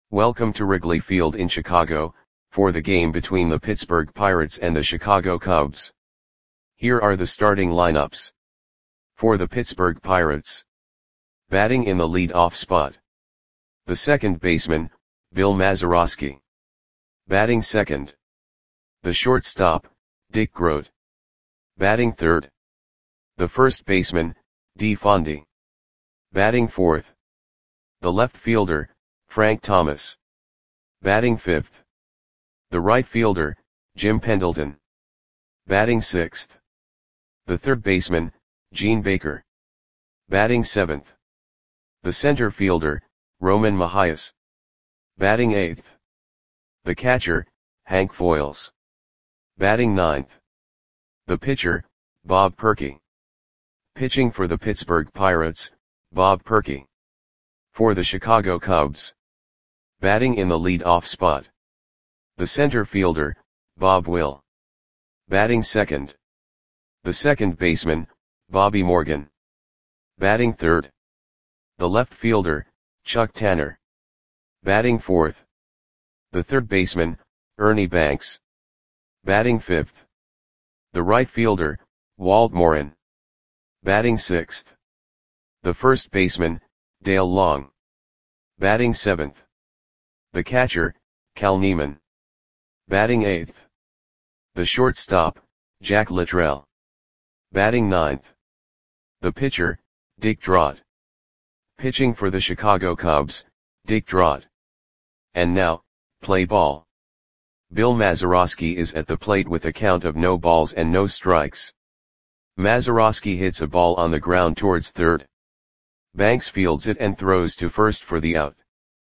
Welcome to Wrigley Field in Chicago, for the game between the Pittsburgh Pirates and the Chicago Cubs. Here are the starting lineups. For the Pittsburgh Pirates. Batting in the lead-off spot. The second baseman, Bill Mazeroski. Batting second. The shortstop, Dick Groat. Batting third. The first baseman, Dee Fondy. Batting fourth. The left fielder, Frank Thomas. Batting fifth. The right fielder, Jim Pendleton. Batting sixth. The third baseman, Gene Baker. Batting seventh. The center fielder, Roman Mahias. Batting eighth. The catcher, Hank Foiles. Batting ninth. The pitcher, Bob Perky. Pitching for the Pittsburgh Pirates, Bob Perky. For the Chicago Cubs. Batting in the lead-off spot. The center fielder, Bob Will. Batting second. The second baseman, Bobby Morgan. Batting third. The left fielder, Chuck Tanner. Batting fourth. The third baseman, Ernie Banks. Batting fifth. The right fielder, Walt Morin. Batting sixth. The first baseman, Dale Long. Batting seventh. The catcher, Cal Neiman. Batting eighth. The shortstop, Jack Littrell. Batting ninth. The pitcher, Dick Drott. Pitching for the Chicago Cubs, Dick Drott. And now, play ball. Bill Mazeroski is at the plate with a count of no balls and no strikes. Mazeroski hits a ball on the ground towards third. Banks fields it and throws to first for the out.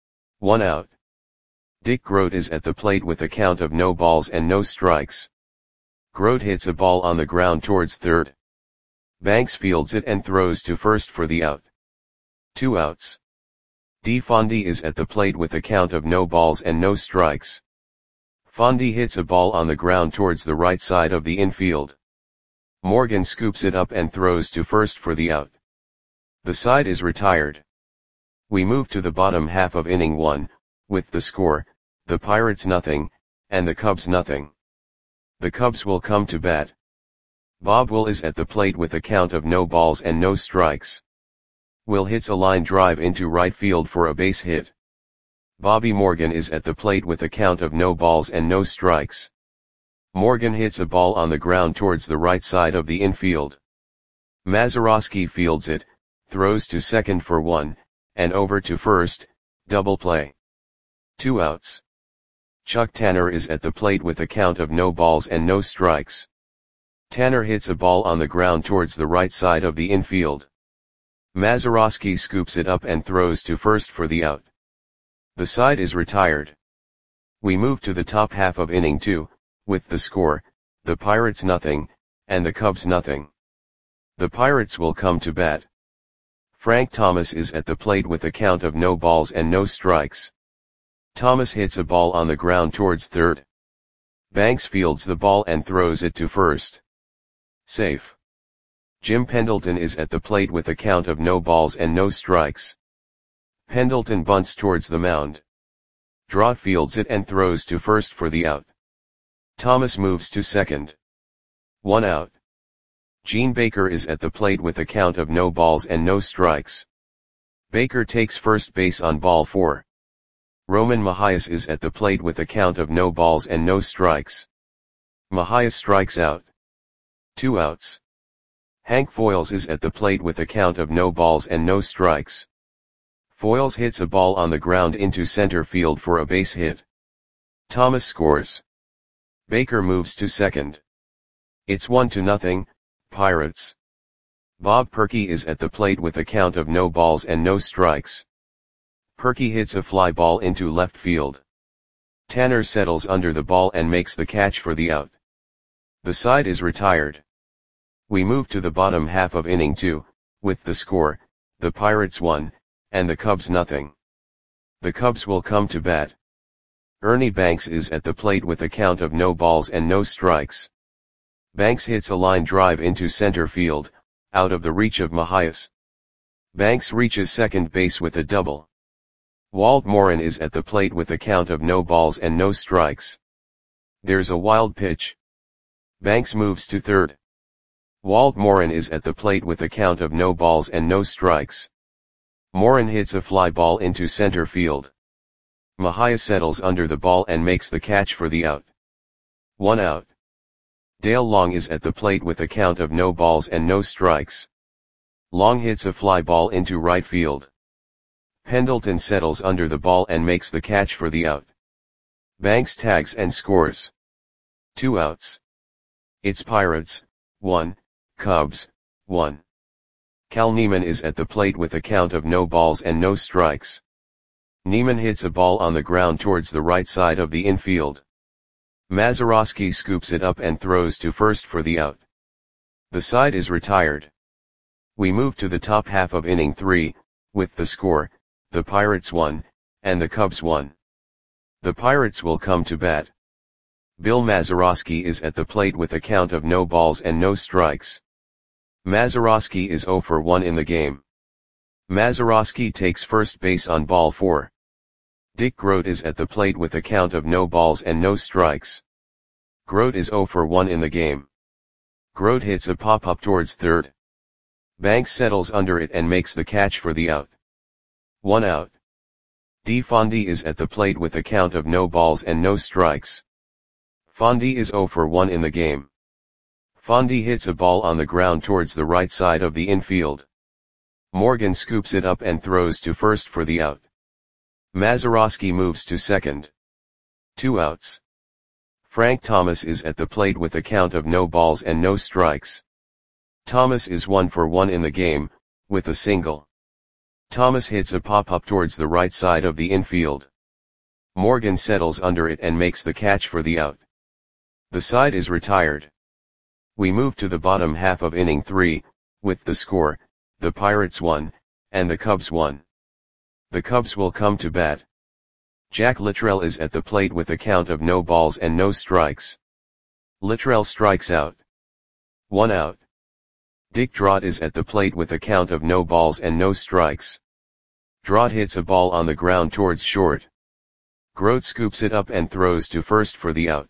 1 out. Dick Groat is at the plate with a count of no balls and no strikes. Groat hits a ball on the ground towards third. Banks fields it and throws to first for the out. 2 outs. Dee Fondy is at the plate with a count of no balls and no strikes. Fondy hits a ball on the ground towards the right side of the infield. Morgan scoops it up and throws to first for the out. The side is retired. We move to the bottom half of inning 1, with the score, the Pirates nothing, and the Cubs nothing. The Cubs will come to bat. Bob Will is at the plate with a count of no balls and no strikes. Will hits a line drive into right field for a base hit. Bobby Morgan is at the plate with a count of no balls and no strikes. Morgan hits a ball on the ground towards the right side of the infield. Mazeroski fields it, throws to second for 1, and over to first, double play. 2 outs. Chuck Tanner is at the plate with a count of no balls and no strikes. Tanner hits a ball on the ground towards the right side of the infield. Mazeroski scoops it up and throws to first for the out. The side is retired. We move to the top half of inning 2, with the score, the Pirates nothing, and the Cubs nothing. The Pirates will come to bat. Frank Thomas is at the plate with a count of no balls and no strikes. Thomas hits a ball on the ground towards third. Banks fields the ball and throws it to first. Safe. Jim Pendleton is at the plate with a count of no balls and no strikes. Pendleton bunts towards the mound. Drott fields it and throws to first for the out. Thomas moves to second. 1 out. Gene Baker is at the plate with a count of no balls and no strikes. Baker takes first base on ball 4. Roman Mahias is at the plate with a count of no balls and no strikes. Mahias strikes out. 2 outs. Hank Foiles is at the plate with a count of no balls and no strikes. Foiles hits a ball on the ground into center field for a base hit. Thomas scores. Baker moves to second. It's 1-0, Pirates. Bob Perky is at the plate with a count of no balls and no strikes. Perky hits a fly ball into left field. Tanner settles under the ball and makes the catch for the out. The side is retired. We move to the bottom half of inning 2, with the score, the Pirates 1, and the Cubs nothing. The Cubs will come to bat. Ernie Banks is at the plate with a count of no balls and no strikes. Banks hits a line drive into center field, out of the reach of Mahias. Banks reaches second base with a double. Walt Morin is at the plate with a count of no balls and no strikes. There's a wild pitch. Banks moves to third. Walt Morin is at the plate with a count of no balls and no strikes. Morin hits a fly ball into center field. Mejia settles under the ball and makes the catch for the out. 1 out. Dale Long is at the plate with a count of no balls and no strikes. Long hits a fly ball into right field. Pendleton settles under the ball and makes the catch for the out. Banks tags and scores. 2 outs. It's Pirates, 1, Cubs, 1. Cal Neiman is at the plate with a count of no balls and no strikes. Neiman hits a ball on the ground towards the right side of the infield. Mazeroski scoops it up and throws to first for the out. The side is retired. We move to the top half of inning 3, with the score, the Pirates 1, and the Cubs 1. The Pirates will come to bat. Bill Mazeroski is at the plate with a count of no balls and no strikes. Mazeroski is 0 for 1 in the game. Mazeroski takes first base on ball 4. Dick Grote is at the plate with a count of no balls and no strikes. Grote is 0 for 1 in the game. Grote hits a pop-up towards third. Banks settles under it and makes the catch for the out. 1 out. D. Fondy is at the plate with a count of no balls and no strikes. Fondy is 0 for 1 in the game. Fondy hits a ball on the ground towards the right side of the infield. Morgan scoops it up and throws to first for the out. Mazeroski moves to second. 2 outs. Frank Thomas is at the plate with a count of no balls and no strikes. Thomas is 1 for 1 in the game, with a single. Thomas hits a pop-up towards the right side of the infield. Morgan settles under it and makes the catch for the out. The side is retired. We move to the bottom half of inning 3, with the score, the Pirates 1, and the Cubs 1. The Cubs will come to bat. Jack Littrell is at the plate with a count of no balls and no strikes. Littrell strikes out. 1 out. Dick Drott is at the plate with a count of no balls and no strikes. Drott hits a ball on the ground towards short. Grote scoops it up and throws to first for the out.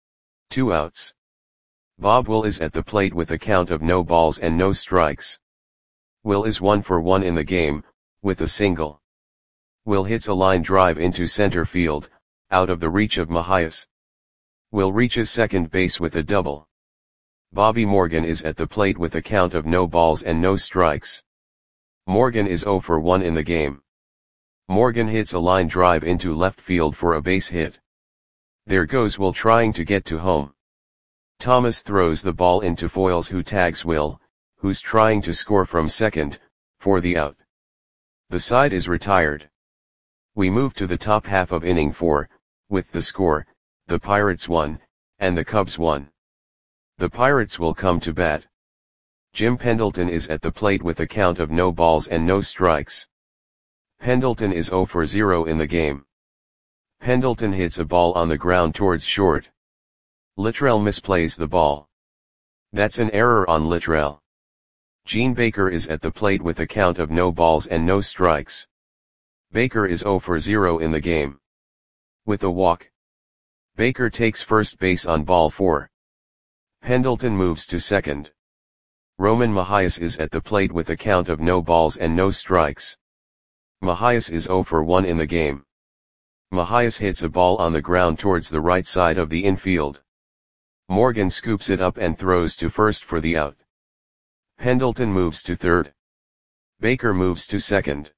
2 outs. Bob Will is at the plate with a count of no balls and no strikes. Will is 1 for 1 in the game, with a single. Will hits a line drive into center field, out of the reach of Mejias. Will reaches second base with a double. Bobby Morgan is at the plate with a count of no balls and no strikes. Morgan is 0 for 1 in the game. Morgan hits a line drive into left field for a base hit. There goes Will trying to get to home. Thomas throws the ball into Foyles, who tags Will, who's trying to score from second, for the out. The side is retired. We move to the top half of inning 4, with the score, the Pirates 1, and the Cubs 1. The Pirates will come to bat. Jim Pendleton is at the plate with a count of no balls and no strikes. Pendleton is 0 for 0 in the game. Pendleton hits a ball on the ground towards short. Littrell misplays the ball. That's an error on Littrell. Gene Baker is at the plate with a count of no balls and no strikes. Baker is 0 for 0 in the game. With a walk. Baker takes first base on ball 4. Pendleton moves to second. Roman Mejias is at the plate with a count of no balls and no strikes. Mejias is 0 for 1 in the game. Mejias hits a ball on the ground towards the right side of the infield. Morgan scoops it up and throws to first for the out. Pendleton moves to third. Baker moves to second.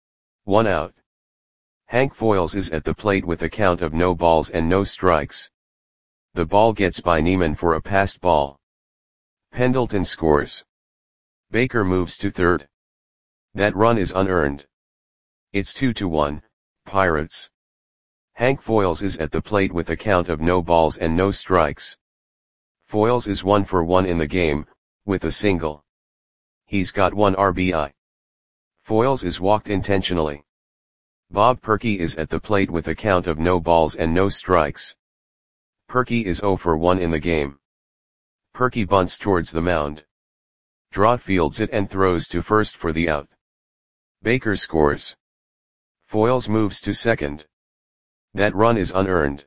1 out. Hank Foyles is at the plate with a count of no balls and no strikes. The ball gets by Neiman for a passed ball. Pendleton scores. Baker moves to third. That run is unearned. It's 2-1, Pirates. Hank Foyles is at the plate with a count of no balls and no strikes. Foyles is 1 for 1 in the game, with a single. He's got 1 RBI. Foyles is walked intentionally. Bob Perky is at the plate with a count of no balls and no strikes. Perky is 0 for 1 in the game. Perky bunts towards the mound. Drott fields it and throws to first for the out. Baker scores. Foils moves to second. That run is unearned.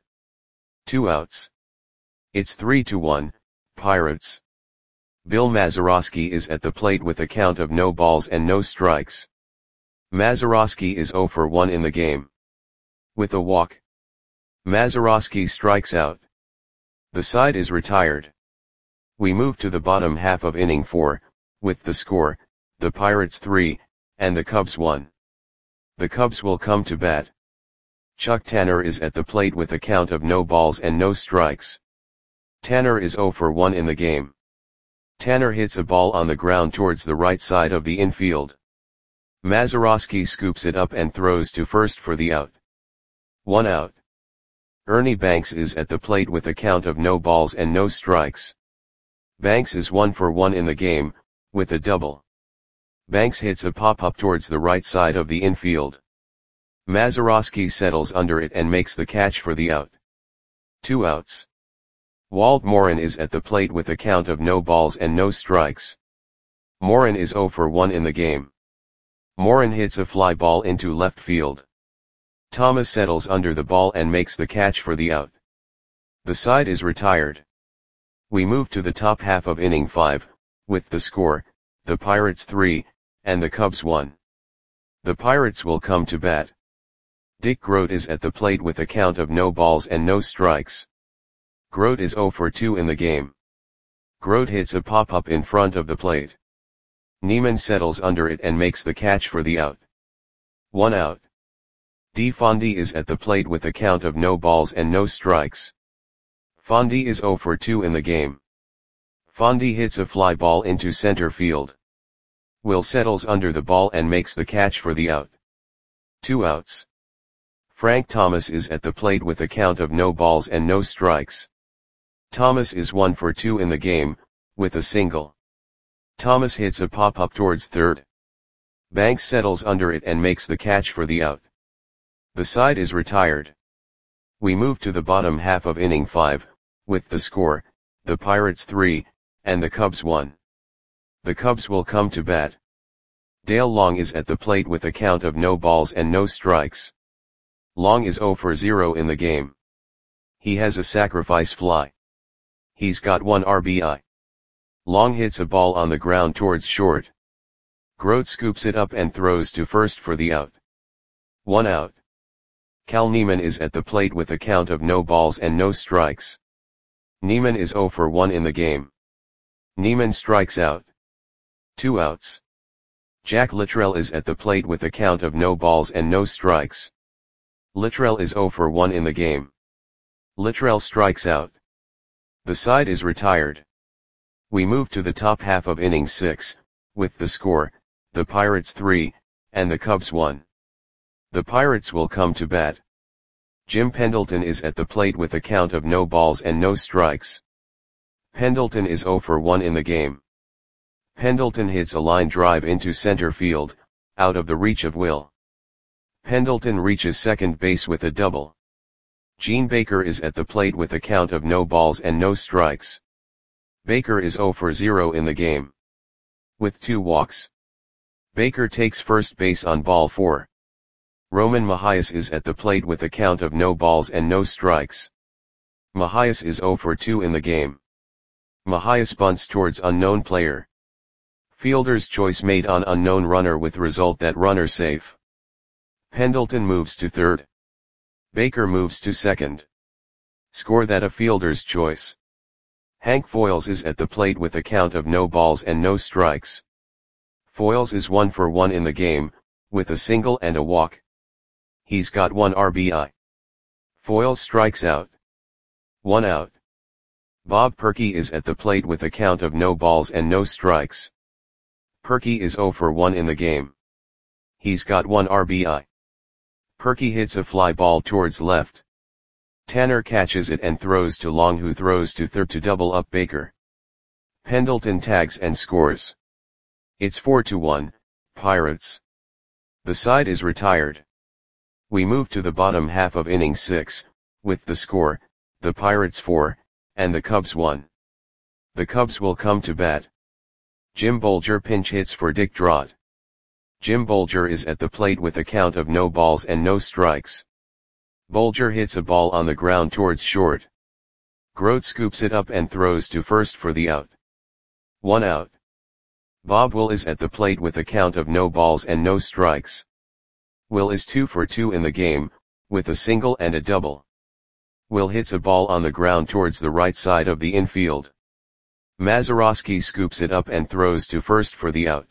2 outs. It's 3-1, Pirates. Bill Mazeroski is at the plate with a count of no balls and no strikes. Mazeroski is 0 for 1 in the game. With a walk, Mazeroski strikes out. The side is retired. We move to the bottom half of inning 4, with the score, the Pirates 3, and the Cubs 1. The Cubs will come to bat. Chuck Tanner is at the plate with a count of no balls and no strikes. Tanner is 0 for 1 in the game. Tanner hits a ball on the ground towards the right side of the infield. Mazeroski scoops it up and throws to first for the out. 1 out. Ernie Banks is at the plate with a count of no balls and no strikes. Banks is 1 for 1 in the game, with a double. Banks hits a pop-up towards the right side of the infield. Mazeroski settles under it and makes the catch for the out. 2 outs. Walt Morin is at the plate with a count of no balls and no strikes. Morin is 0 for 1 in the game. Morin hits a fly ball into left field. Thomas settles under the ball and makes the catch for the out. The side is retired. We move to the top half of inning 5, with the score, the Pirates 3, and the Cubs 1. The Pirates will come to bat. Dick Groat is at the plate with a count of no balls and no strikes. Groat is 0 for 2 in the game. Groat hits a pop-up in front of the plate. Neiman settles under it and makes the catch for the out. 1 out. D. Fondy is at the plate with a count of no balls and no strikes. Fondy is 0 for 2 in the game. Fondy hits a fly ball into center field. Will settles under the ball and makes the catch for the out. 2 outs. Frank Thomas is at the plate with a count of no balls and no strikes. Thomas is 1 for 2 in the game, with a single. Thomas hits a pop-up towards third. Banks settles under it and makes the catch for the out. The side is retired. We move to the bottom half of inning 5, with the score, the Pirates 3, and the Cubs 1. The Cubs will come to bat. Dale Long is at the plate with a count of no balls and no strikes. Long is 0 for 0 in the game. He has a sacrifice fly. He's got 1 RBI. Long hits a ball on the ground towards short. Groat scoops it up and throws to first for the out. 1 out. Cal Neiman is at the plate with a count of no balls and no strikes. Neiman is 0 for 1 in the game. Neiman strikes out. 2 outs. Jack Littrell is at the plate with a count of no balls and no strikes. Littrell is 0 for 1 in the game. Littrell strikes out. The side is retired. We move to the top half of inning 6, with the score, the Pirates 3, and the Cubs 1. The Pirates will come to bat. Jim Pendleton is at the plate with a count of no balls and no strikes. Pendleton is 0 for 1 in the game. Pendleton hits a line drive into center field, out of the reach of Will. Pendleton reaches second base with a double. Gene Baker is at the plate with a count of no balls and no strikes. Baker is 0 for 0 in the game. With 2 walks. Baker takes first base on ball 4. Roman Mahias is at the plate with a count of no balls and no strikes. Mahias is 0 for 2 in the game. Mahias bunts towards unknown player. Fielder's choice made on unknown runner with result that runner safe. Pendleton moves to third. Baker moves to second. Score that a fielder's choice. Hank Foils is at the plate with a count of no balls and no strikes. Foils is 1 for 1 in the game, with a single and a walk. He's got 1 RBI. Foils strikes out. 1 out. Bob Perky is at the plate with a count of no balls and no strikes. Perky is 0 for 1 in the game. He's got 1 RBI. Perky hits a fly ball towards left. Tanner catches it and throws to Long, who throws to third to double up Baker. Pendleton tags and scores. It's 4-1, Pirates. The side is retired. We move to the bottom half of inning 6, with the score, the Pirates 4, and the Cubs 1. The Cubs will come to bat. Jim Bolger pinch hits for Dick Drott. Jim Bolger is at the plate with a count of no balls and no strikes. Bolger hits a ball on the ground towards short. Grote scoops it up and throws to first for the out. 1 out. Bob Will is at the plate with a count of no balls and no strikes. Will is 2 for 2 in the game, with a single and a double. Will hits a ball on the ground towards the right side of the infield. Mazeroski scoops it up and throws to first for the out.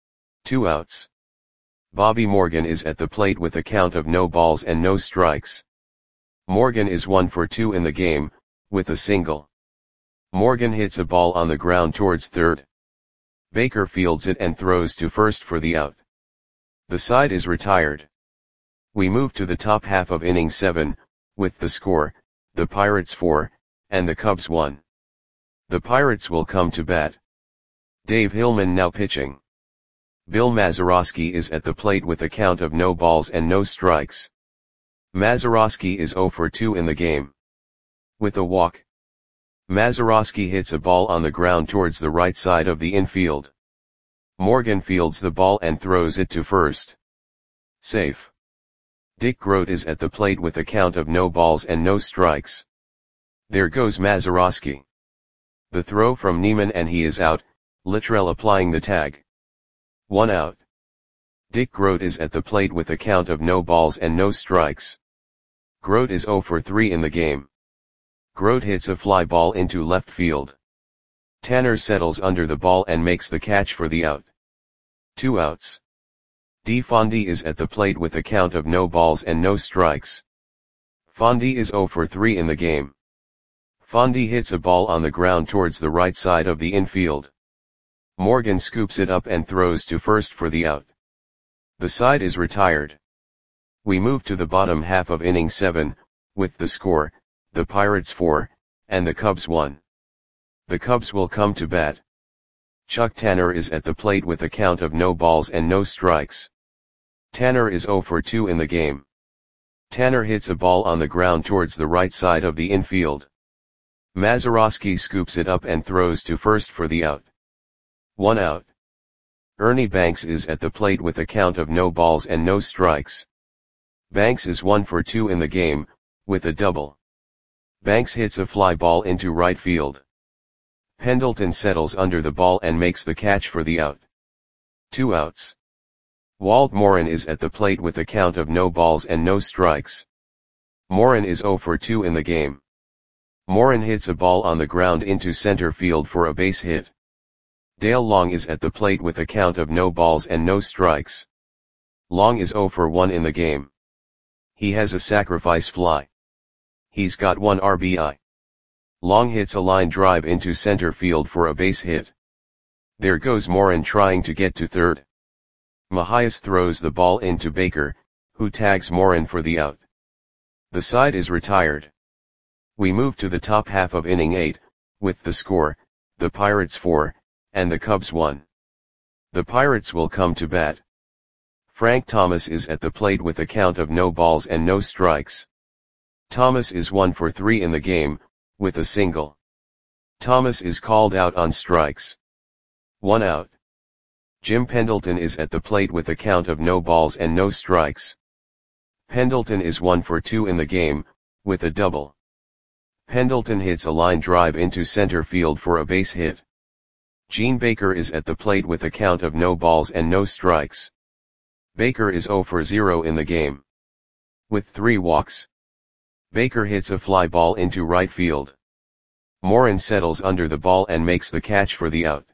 2 outs. Bobby Morgan is at the plate with a count of no balls and no strikes. Morgan is 1 for 2 in the game, with a single. Morgan hits a ball on the ground towards third. Baker fields it and throws to first for the out. The side is retired. We move to the top half of inning 7, with the score, the Pirates 4, and the Cubs 1. The Pirates will come to bat. Dave Hillman now pitching. Bill Mazeroski is at the plate with a count of no balls and no strikes. Mazeroski is 0 for 2 in the game. With a walk. Mazeroski hits a ball on the ground towards the right side of the infield. Morgan fields the ball and throws it to first. Safe. Dick Grote is at the plate with a count of no balls and no strikes. There goes Mazeroski. The throw from Neiman and he is out, Littrell applying the tag. 1 out. Dick Grote is at the plate with a count of no balls and no strikes. Grote is 0 for 3 in the game. Grote hits a fly ball into left field. Tanner settles under the ball and makes the catch for the out. 2 outs. D. Fondy is at the plate with a count of no balls and no strikes. Fondy is 0 for 3 in the game. Fondy hits a ball on the ground towards the right side of the infield. Morgan scoops it up and throws to first for the out. The side is retired. We move to the bottom half of inning 7, with the score, the Pirates 4, and the Cubs 1. The Cubs will come to bat. Chuck Tanner is at the plate with a count of no balls and no strikes. Tanner is 0 for 2 in the game. Tanner hits a ball on the ground towards the right side of the infield. Mazeroski scoops it up and throws to first for the out. 1 out. Ernie Banks is at the plate with a count of no balls and no strikes. Banks is 1 for 2 in the game, with a double. Banks hits a fly ball into right field. Pendleton settles under the ball and makes the catch for the out. 2 outs. Walt Morin is at the plate with a count of no balls and no strikes. Morin is 0 for 2 in the game. Morin hits a ball on the ground into center field for a base hit. Dale Long is at the plate with a count of no balls and no strikes. Long is 0 for 1 in the game. He has a sacrifice fly. He's got 1 RBI. Long hits a line drive into center field for a base hit. There goes Morin trying to get to third. Mahias throws the ball into Baker, who tags Morin for the out. The side is retired. We move to the top half of inning 8, with the score, the Pirates 4, and the Cubs 1. The Pirates will come to bat. Frank Thomas is at the plate with a count of no balls and no strikes. Thomas is 1 for 3 in the game, with a single. Thomas is called out on strikes. 1 out. Jim Pendleton is at the plate with a count of no balls and no strikes. Pendleton is 1 for 2 in the game, with a double. Pendleton hits a line drive into center field for a base hit. Gene Baker is at the plate with a count of no balls and no strikes. Baker is 0 for 0 in the game. With 3 walks. Baker hits a fly ball into right field. Morin settles under the ball and makes the catch for the out.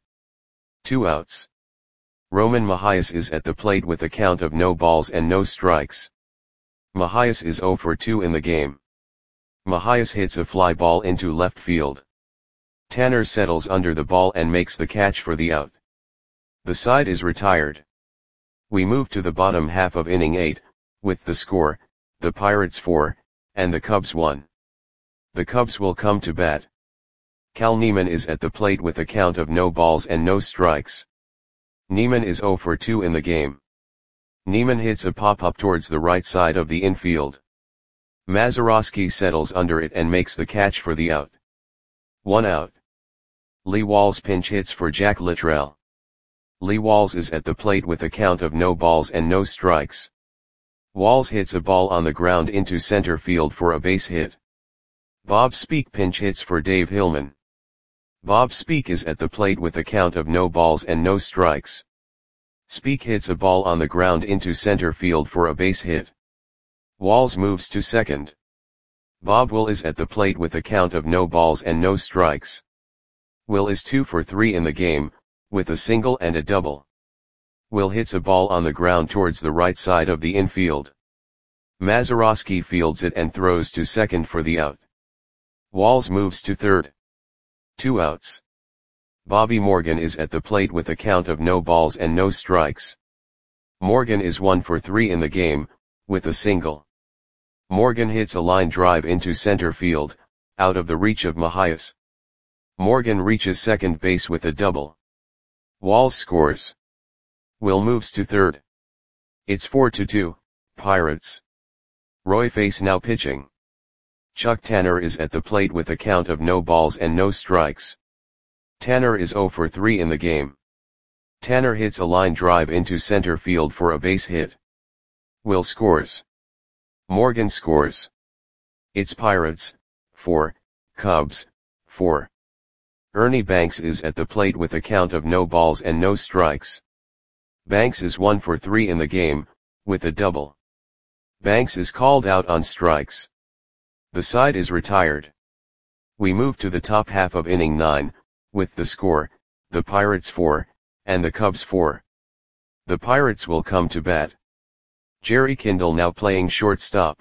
2 outs. Roman Mahias is at the plate with a count of no balls and no strikes. Mahias is 0 for 2 in the game. Mahias hits a fly ball into left field. Tanner settles under the ball and makes the catch for the out. The side is retired. We move to the bottom half of inning 8, with the score, the Pirates 4, and the Cubs 1. The Cubs will come to bat. Cal Neiman is at the plate with a count of no balls and no strikes. Neiman is 0 for 2 in the game. Neiman hits a pop-up towards the right side of the infield. Mazeroski settles under it and makes the catch for the out. 1 out. Lee Walls pinch hits for Jack Littrell. Lee Walls is at the plate with a count of no balls and no strikes. Walls hits a ball on the ground into center field for a base hit. Bob Speak pinch hits for Dave Hillman. Bob Speak is at the plate with a count of no balls and no strikes. Speak hits a ball on the ground into center field for a base hit. Walls moves to second. Bob Will is at the plate with a count of no balls and no strikes. Will is 2 for 3 in the game, with a single and a double. Will hits a ball on the ground towards the right side of the infield. Mazeroski fields it and throws to second for the out. Walls moves to third. 2 outs. Bobby Morgan is at the plate with a count of no balls and no strikes. Morgan is 1 for 3 in the game, with a single. Morgan hits a line drive into center field, out of the reach of Mahias. Morgan reaches second base with a double. Walls scores. Will moves to third. It's 4-2, Pirates. Roy Face now pitching. Chuck Tanner is at the plate with a count of no balls and no strikes. Tanner is 0 for 3 in the game. Tanner hits a line drive into center field for a base hit. Will scores. Morgan scores. It's Pirates, 4, Cubs, 4. Ernie Banks is at the plate with a count of no balls and no strikes. Banks is 1 for 3 in the game, with a double. Banks is called out on strikes. The side is retired. We move to the top half of inning 9, with the score, the Pirates 4, and the Cubs 4. The Pirates will come to bat. Jerry Kindle now playing shortstop.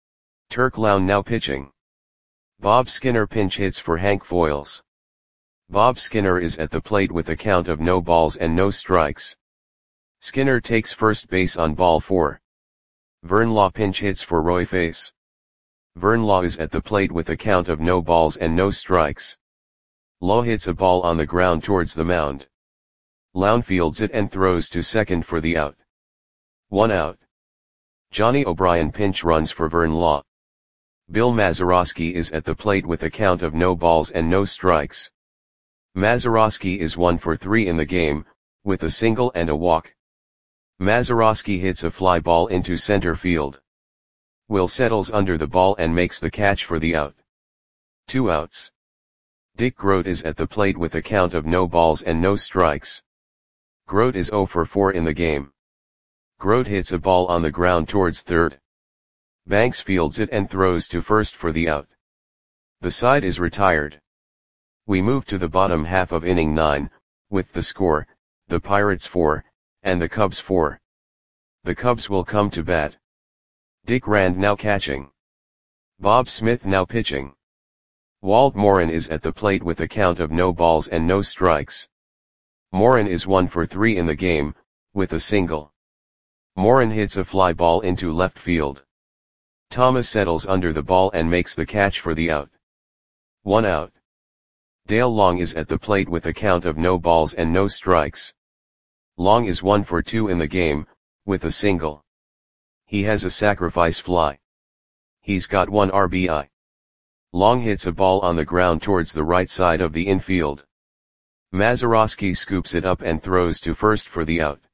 Turk Lown now pitching. Bob Skinner pinch hits for Hank Foils. Bob Skinner is at the plate with a count of no balls and no strikes. Skinner takes first base on ball 4. Vern Law pinch hits for Roy Face. Vern Law is at the plate with a count of no balls and no strikes. Law hits a ball on the ground towards the mound. Lown fields it and throws to second for the out. 1 out. Johnny O'Brien pinch runs for Vern Law. Bill Mazeroski is at the plate with a count of no balls and no strikes. Mazeroski is 1 for 3 in the game, with a single and a walk. Mazeroski hits a fly ball into center field. Will settles under the ball and makes the catch for the out. 2 outs. Dick Grote is at the plate with a count of no balls and no strikes. Grote is 0 for 4 in the game. Grote hits a ball on the ground towards third. Banks fields it and throws to first for the out. The side is retired. We move to the bottom half of inning 9, with the score, the Pirates 4, and the Cubs 4. The Cubs will come to bat. Dick Rand now catching. Bob Smith now pitching. Walt Morin is at the plate with a count of no balls and no strikes. Morin is 1 for 3 in the game, with a single. Morin hits a fly ball into left field. Thomas settles under the ball and makes the catch for the out. 1 out. Dale Long is at the plate with a count of no balls and no strikes. Long is 1 for 2 in the game, with a single. He has a sacrifice fly. He's got 1 RBI. Long hits a ball on the ground towards the right side of the infield. Mazeroski scoops it up and throws to first for the out.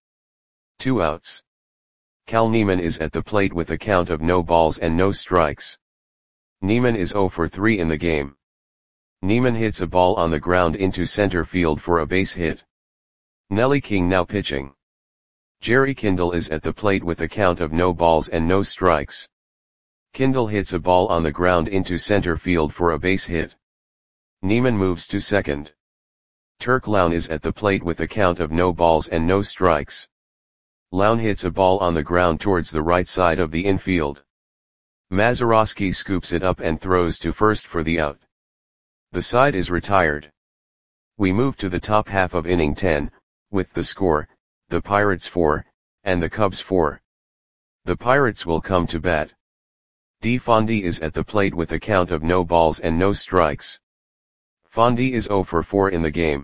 2 outs. Cal Neiman is at the plate with a count of no balls and no strikes. Neiman is 0 for 3 in the game. Neiman hits a ball on the ground into center field for a base hit. Nelly King now pitching. Jerry Kindle is at the plate with a count of no balls and no strikes. Kindle hits a ball on the ground into center field for a base hit. Neiman moves to second. Turk Lown is at the plate with a count of no balls and no strikes. Lown hits a ball on the ground towards the right side of the infield. Mazeroski scoops it up and throws to first for the out. The side is retired. We move to the top half of inning 10, with the score, the Pirates 4, and the Cubs 4. The Pirates will come to bat. D. Fondy is at the plate with a count of no balls and no strikes. Fondy is 0 for 4 in the game.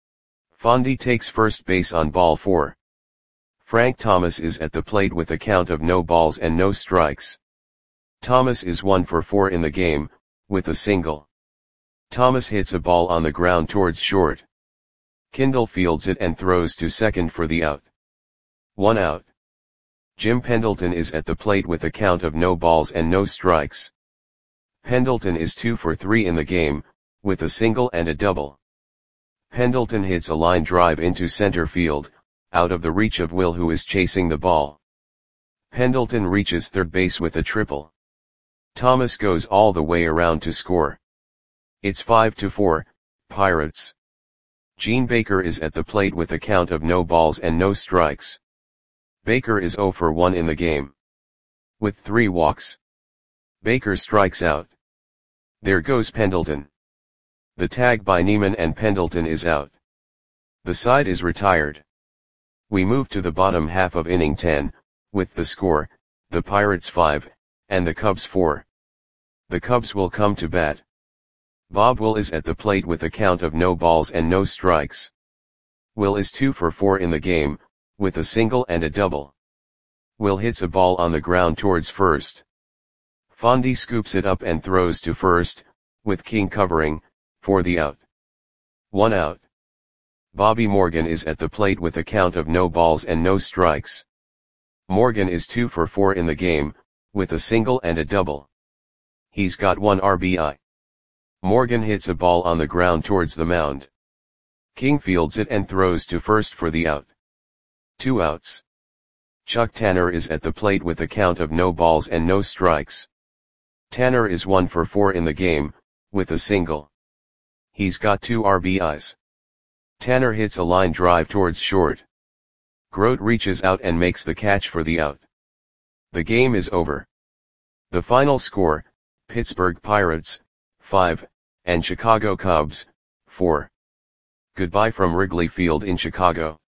Fondy takes first base on ball 4. Frank Thomas is at the plate with a count of no balls and no strikes. Thomas is 1 for 4 in the game, with a single. Thomas hits a ball on the ground towards short. Kindle fields it and throws to second for the out. 1 out. Jim Pendleton is at the plate with a count of no balls and no strikes. Pendleton is 2 for 3 in the game, with a single and a double. Pendleton hits a line drive into center field, out of the reach of Will, who is chasing the ball. Pendleton reaches third base with a triple. Thomas goes all the way around to score. It's 5-4, Pirates. Gene Baker is at the plate with a count of no balls and no strikes. Baker is 0 for 1 in the game, with 3 walks. Baker strikes out. There goes Pendleton. The tag by Neiman and Pendleton is out. The side is retired. We move to the bottom half of inning 10, with the score, the Pirates 5, and the Cubs 4. The Cubs will come to bat. Bob Will is at the plate with a count of no balls and no strikes. Will is 2 for 4 in the game, with a single and a double. Will hits a ball on the ground towards first. Fondy scoops it up and throws to first, with King covering, for the out. 1 out. Bobby Morgan is at the plate with a count of no balls and no strikes. Morgan is 2 for 4 in the game, with a single and a double. He's got 1 RBI. Morgan hits a ball on the ground towards the mound. King fields it and throws to first for the out. 2 outs. Chuck Tanner is at the plate with a count of no balls and no strikes. Tanner is 1 for 4 in the game, with a single. He's got 2 RBIs. Tanner hits a line drive towards short. Grote reaches out and makes the catch for the out. The game is over. The final score, Pittsburgh Pirates, 5, and Chicago Cubs, 4. Goodbye from Wrigley Field in Chicago.